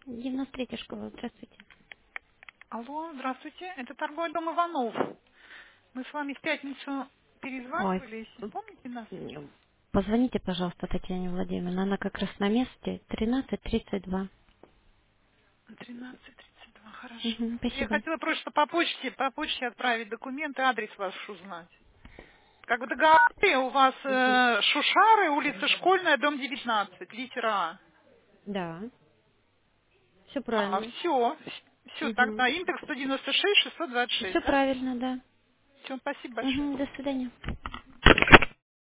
93-я школа, здравствуйте. Алло, здравствуйте. Это торговый дом Иванов. Мы с вами в пятницу Ой, перезванивались. Помните нас? позвоните, пожалуйста, Татьяне Владимировне. Она как раз на месте. 13:32. 13:32. Хорошо. Угу, Я спасибо. хотела просто по почте отправить документы, адрес ваш узнать. Как вы договорились, у вас Шушары, улица Школьная, дом 19, литера А. Да, все А, правильно. все. Все, Угу. тогда индекс 196, 626, Все да? правильно, да. Все, спасибо большое. Угу, до свидания.